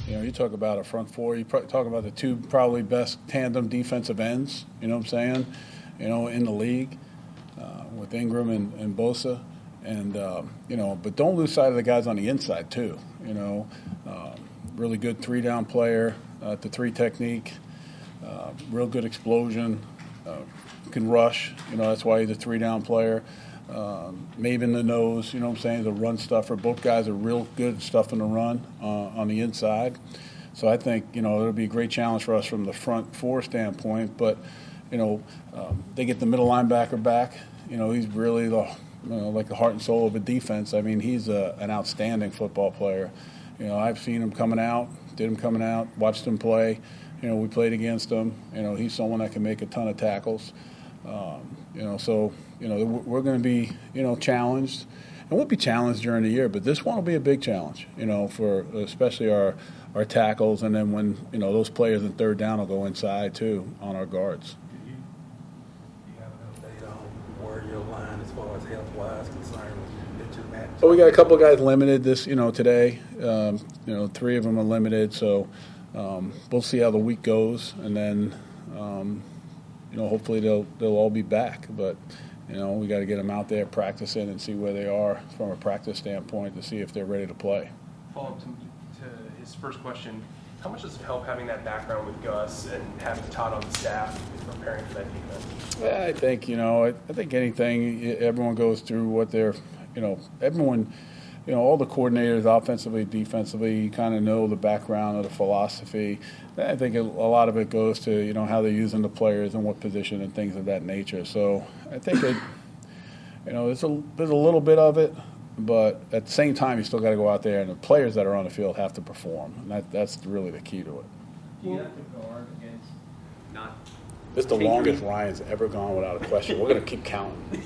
You know, you talk about a front four, you talk about the two probably best tandem defensive ends, you know what I'm saying, you know, in the league with Ingram and Bosa. And, you know, but don't lose sight of the guys on the inside, too. You know, really good three-down player, the three technique, real good explosion, can rush. You know, that's why he's a three-down player. Maybe in the nose, you know what I'm saying, the run stuffer. Both guys are real good at stuffing the run on the inside. So I think, you know, it'll be a great challenge for us from the front four standpoint. But, you know, they get the middle linebacker back. You know, he's really like the heart and soul of a defense. I mean, he's an outstanding football player. You know, I've seen him coming out, watched him play. You know, we played against him. You know, he's someone that can make a ton of tackles. You know, so, you know, we're going to be, you know, challenged. And we'll be challenged during the year, but this one will be a big challenge, you know, for especially our tackles. And then when, you know, those players in third down will go inside, too, on our guards. Do you have an update on where your line as far as health-wise concerned with your match? So we got a couple of guys limited today. You know, 3 of them are limited, so we'll see how the week goes. And then, you know, hopefully they'll all be back. But, you know, we got to get them out there practicing and see where they are from a practice standpoint to see if they're ready to play. Follow-up to his first question. How much does it help having that background with Gus and having Todd on the staff in preparing for that defense? Well, I think, you know, I think everyone goes through what they're, you know, everyone, you know, all the coordinators offensively, defensively, you kind of know the background of the philosophy. I think a lot of it goes to, you know, how they're using the players and what position and things of that nature. So I think it, you know, there's a little bit of it, but at the same time, you still got to go out there, and the players that are on the field have to perform. And that's really the key to it. Do you have to guard against not? This is the longest Ryan's ever gone without a question. We're going to keep counting.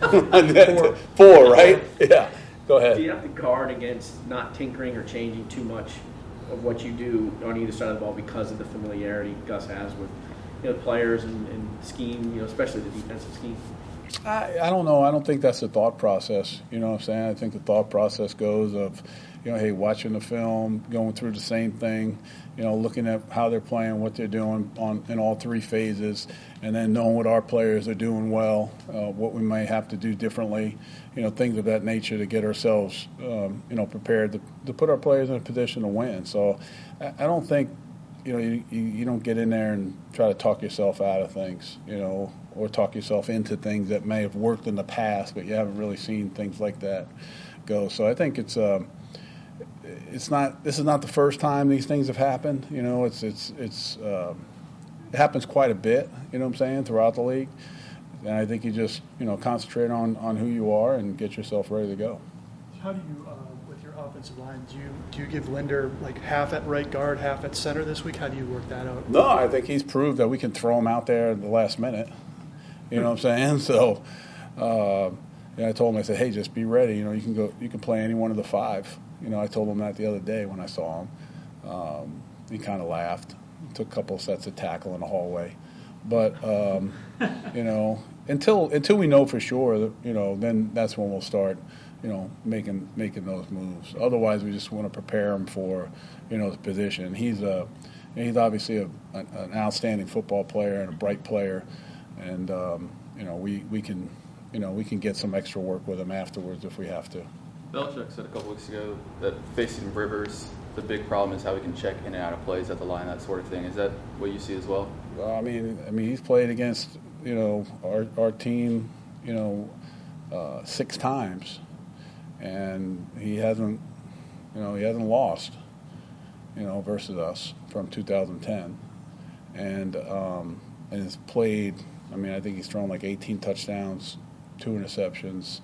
4, right? Yeah. Go ahead. Do you have to guard against not tinkering or changing too much of what you do on either side of the ball because of the familiarity Gus has with, you know, players and scheme, you know, especially the defensive scheme? I don't know. I don't think that's the thought process. You know what I'm saying? I think the thought process goes of, you know, hey, watching the film, going through the same thing, you know, looking at how they're playing, what they're doing in all 3 phases, and then knowing what our players are doing well, what we may have to do differently, you know, things of that nature to get ourselves, you know, prepared to put our players in a position to win. So I don't think, you know, you don't get in there and try to talk yourself out of things, you know, or talk yourself into things that may have worked in the past, but you haven't really seen things like that go. So I think it's not. This is not the first time these things have happened. You know, it happens quite a bit. You know what I'm saying, throughout the league. And I think you just, you know, concentrate on who you are and get yourself ready to go. How do you, with your offensive line, do you give Linder like half at right guard, half at center this week? How do you work that out? No, I think he's proved that we can throw him out there at the last minute. You know what I'm saying? So, I told him, I said, hey, just be ready. You know, you can play any one of the 5. You know, I told him that the other day when I saw him. He kind of laughed. Took a couple sets of tackle in the hallway. But, you know, until we know for sure, you know, then that's when we'll start, you know, making those moves. Otherwise, we just want to prepare him for, you know, the position. He's obviously an outstanding football player and a bright player. And, you know, we can get some extra work with him afterwards if we have to. Belichick said a couple weeks ago that facing Rivers, the big problem is how we can check in and out of plays at the line, that sort of thing. Is that what you see as well? Well, I mean, he's played against, you know, our team, you know, 6 times, and he hasn't lost, you know, versus us from 2010, and has played. I mean, I think he's thrown like 18 touchdowns, 2 interceptions,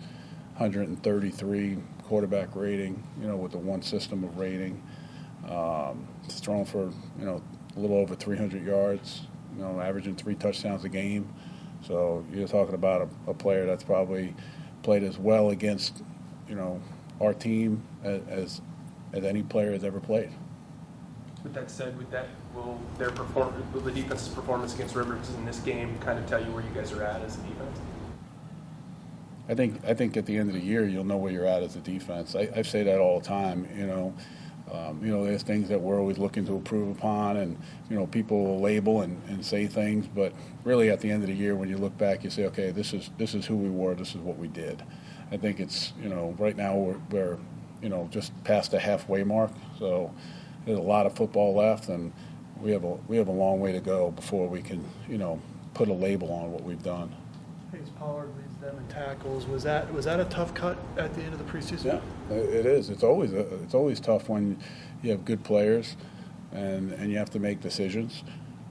133 quarterback rating, you know, with the one system of rating. He's thrown for, you know, a little over 300 yards, you know, averaging 3 touchdowns a game. So you're talking about a player that's probably played as well against, you know, our team as any player has ever played. With that said, will the defense's performance against Rivers in this game kind of tell you where you guys are at as a defense? I think at the end of the year you'll know where you're at as a defense. I say that all the time. You know, There's things that we're always looking to improve upon, and people will label and say things, but really at the end of the year, when you look back, you say, okay, this is who we were, this is what we did. I think it's right now we're just past the halfway mark, so there's a lot of football left, and we have a long way to go before we can put a label on what we've done. Hayes Pollard leads them in tackles. Was that a tough cut at the end of the preseason? Yeah, it is. It's always tough when you have good players, and you have to make decisions.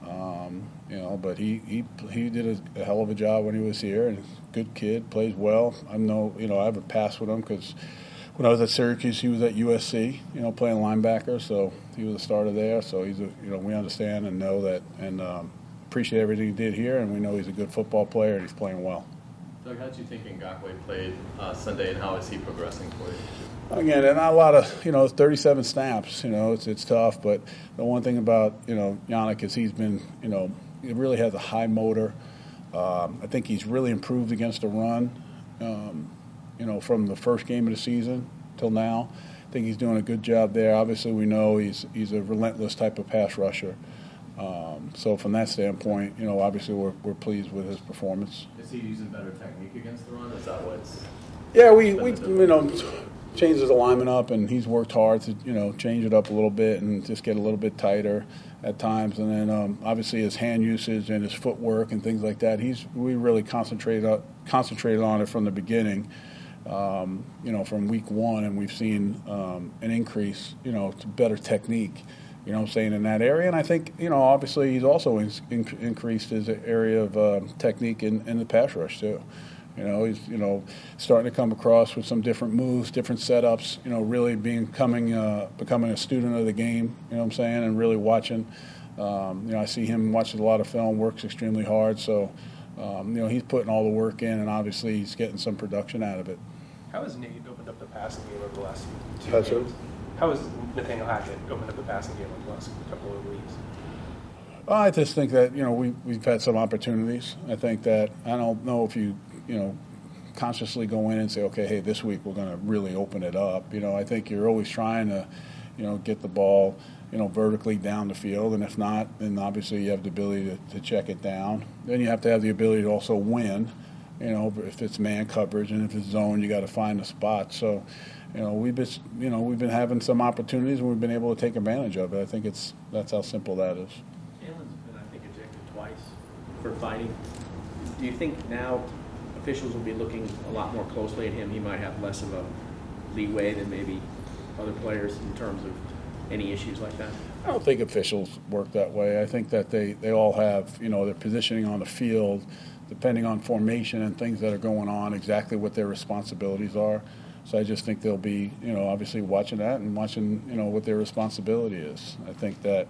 But he did a hell of a job when he was here, and good kid, plays well. I have a pass with him because when I was at Syracuse, he was at USC, playing linebacker, so he was a starter there. So he's we understand and know that, and appreciate everything he did here, and we know he's a good football player and he's playing well. Doug, how did you think Ngakoue played Sunday, and how is he progressing for you? Again, and not a lot of 37 snaps. It's tough, but the one thing about Yannick is he's been he really has a high motor. I think he's really improved against the run. From the first game of the season till now, I think he's doing a good job there. Obviously, we know he's a relentless type of pass rusher. So from that standpoint, obviously we're pleased with his performance. Is he using better technique against the run? Is that what's? Yeah, we changed his alignment up, and he's worked hard to change it up a little bit and just get a little bit tighter at times. And then obviously his hand usage and his footwork and things like that. We really concentrated on it from the beginning. From week one, and we've seen an increase, to better technique, in that area. And I think, obviously he's also increased his area of technique in the pass rush too. He's, starting to come across with some different moves, different setups, really becoming a student of the game, and really watching. I see him watching a lot of film, works extremely hard. So, he's putting all the work in, and obviously he's getting some production out of it. How has Nate opened up the passing game over the last two That's games? it. How has Nathaniel Hackett opened up the passing game over the last couple of weeks? I just think that we've had some opportunities. I think that I don't know if you consciously go in and say, okay, hey, this week we're going to really open it up. I think you're always trying to get the ball vertically down the field, and if not, then obviously you have the ability to check it down. Then you have to have the ability to also win. If it's man coverage, and if it's zone, you got to find a spot. So, we've been having some opportunities, and we've been able to take advantage of it. I think that's how simple that is. Jalen's been, I think, ejected twice for fighting. Do you think now officials will be looking a lot more closely at him? He might have less of a leeway than maybe other players in terms of any issues like that? I don't think officials work that way. I think that they all have, their positioning on the field, depending on formation and things that are going on, exactly what their responsibilities are. So I just think they'll be, obviously watching that and watching, what their responsibility is. I think that,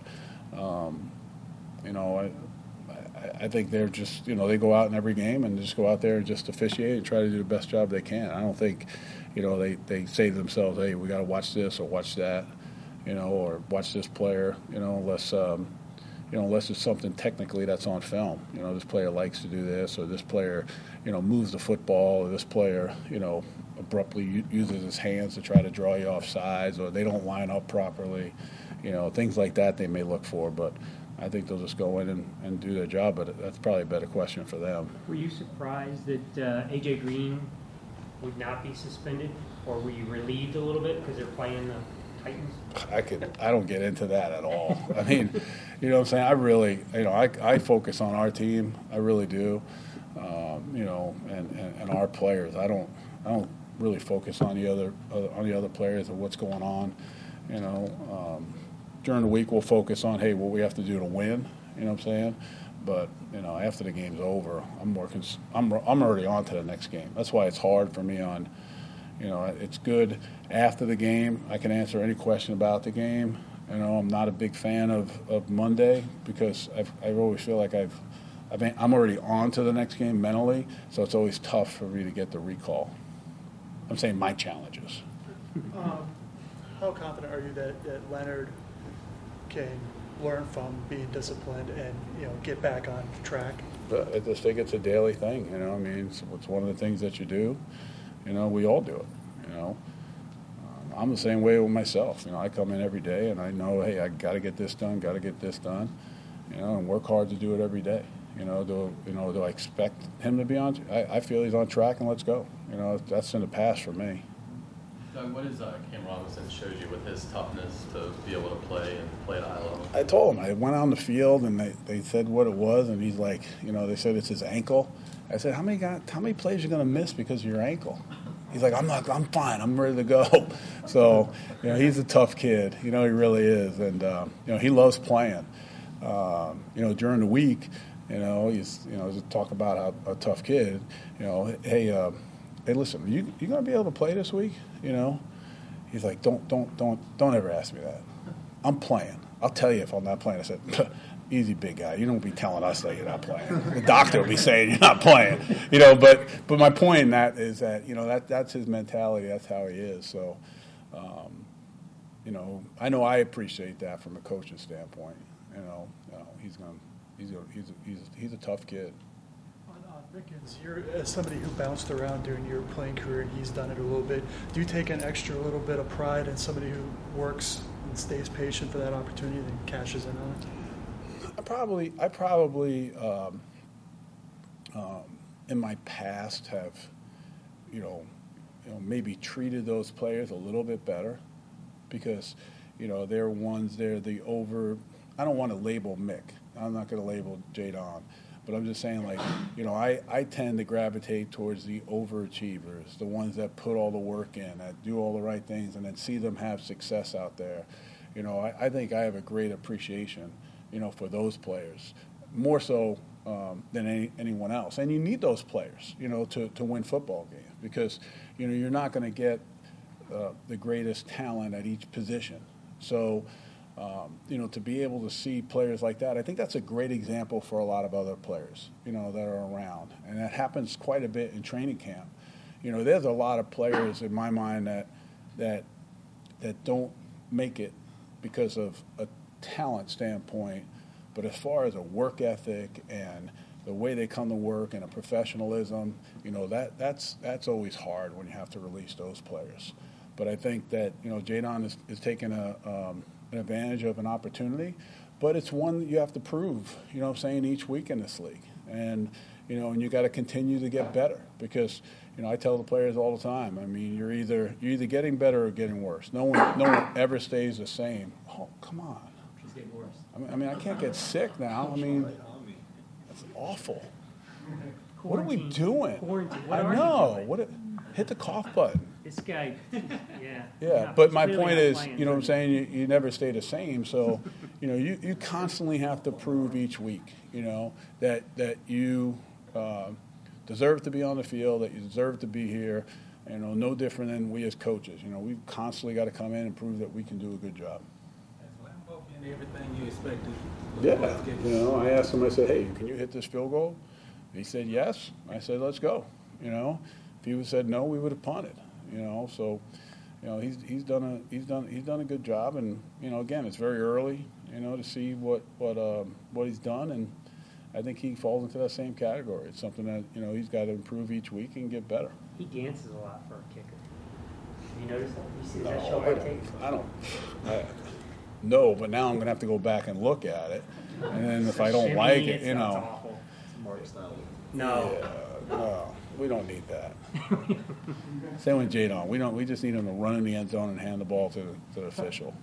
I think they're just, they go out in every game and just go out there and just officiate and try to do the best job they can. I don't think, they say to themselves, hey, we got to watch this or watch that, or watch this player, unless it's something technically that's on film. This player likes to do this, or this player, moves the football, or this player, abruptly uses his hands to try to draw you off sides, or they don't line up properly. Things like that they may look for, but I think they'll just go in and do their job, but that's probably a better question for them. Were you surprised that A.J. Green would not be suspended, or were you relieved a little bit because they're playing the Titans? I don't get into that at all. I mean, what I'm saying? I really, I focus on our team. I really do. And our players. I don't really focus on the other players and what's going on. During the week we'll focus on, hey, what we have to do to win. You know what I'm saying? But after the game's over, I'm already on to the next game. That's why it's hard for me on. It's good after the game. I can answer any question about the game. I'm not a big fan of Monday because I always feel like I'm already on to the next game mentally, so it's always tough for me to get the recall. I'm saying my challenges. How confident are you that Leonard can learn from being disciplined and get back on track? I just think it's a daily thing. It's one of the things that you do. We all do it. I'm the same way with myself. I come in every day and I know, hey, I got to get this done, and work hard to do it every day. Do I expect him to be on? I feel he's on track, and let's go. That's in the past for me. Doug, what has Cam Robinson showed you with his toughness to be able to play and play at a high level? I told him. I went on the field, and they said what it was, and he's like, they said it's his ankle. I said, how many plays are you going to miss because of your ankle? He's like, I'm fine. I'm ready to go. So, he's a tough kid. He really is, and he loves playing. During the week, he's to talk about a tough kid. Hey, listen, you gonna be able to play this week? He's like, don't ever ask me that. I'm playing. I'll tell you if I'm not playing. I said, easy, big guy. You don't be telling us that you're not playing. The doctor will be saying you're not playing. But my point in that is that that's his mentality. That's how he is. So, I know I appreciate that from a coaching standpoint. He's a tough kid. On Rickens, you're as somebody who bounced around during your playing career, and he's done it a little bit. Do you take an extra little bit of pride in somebody who works and stays patient for that opportunity and then cashes in on it? I probably in my past have, maybe treated those players a little bit better because, they're ones, they're the over. I don't want to label Mick. I'm not going to label Jadon. But I'm just saying, I tend to gravitate towards the overachievers, the ones that put all the work in, that do all the right things, and then see them have success out there. I think I have a great appreciation, for those players, more so than anyone else. And you need those players, to win football games because, you're not going to get the greatest talent at each position. So, to be able to see players like that, I think that's a great example for a lot of other players, that are around. And that happens quite a bit in training camp. There's a lot of players in my mind that don't make it because of a talent standpoint, but as far as a work ethic and the way they come to work and a professionalism, that's always hard when you have to release those players. But I think that, Jadon is taking an advantage of an opportunity, but it's one that you have to prove, each week in this league. And, and you got to continue to get better because, I tell the players all the time, you're either getting better or getting worse. No one ever stays the same. Oh, come on. She's getting worse. I can't get sick now. That's awful. What are we doing? Quarantine. I know. Hit the cough button. This guy, yeah. Yeah, but my point is, what I'm saying, you never stay the same. So, you constantly have to prove each week, that you deserve to be on the field, that you deserve to be here. No different than we as coaches. We've constantly got to come in and prove that we can do a good job. Has Lambeau been everything you expected? Yeah. I asked him. I said, "Hey, can you hit this field goal?" He said, "Yes." I said, "Let's go." If he would have said no, we would have punted. So, he's done a good job, and again, it's very early, to see what he's done, and I think he falls into that same category. It's something that he's got to improve each week and get better. He dances a lot for a kicker. Have you noticed that? You see that show by tape? I don't. No, but now I'm going to have to go back and look at it, and then if I don't like it, That's awful. No. Yeah, no, we don't need that. Same with Jadon. We just need him to run in the end zone and hand the ball to the official.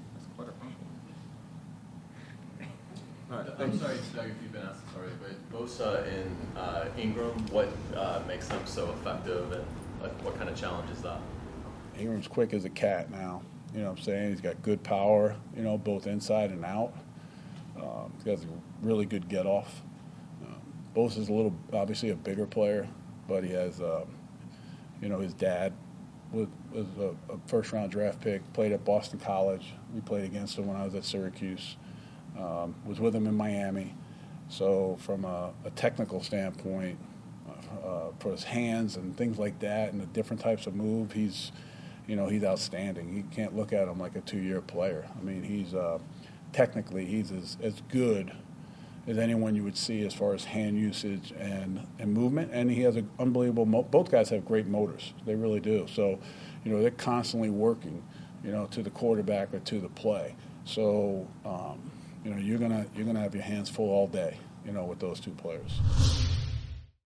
All right. I'm sorry, Doug, if you've been asked this already, but Bosa and Ingram, what makes them so effective, and what kind of challenge is that? Ingram's quick as a cat now. What I'm saying? He's got good power, both inside and out. He's got a really good get-off. Bosa's obviously a bigger player, but he has, his dad was a first-round draft pick, played at Boston College. We played against him when I was at Syracuse. Was with him in Miami. So from a technical standpoint, for his hands and things like that and the different types of move, he's outstanding. You can't look at him like a 2-year player. He's technically he's as good as anyone you would see as far as hand usage and movement, and he has an unbelievable both guys have great motors. They really do. So, they're constantly working you know, to the quarterback or to the play. So, you know, you're gonna have your hands full all day, you know, with those two players.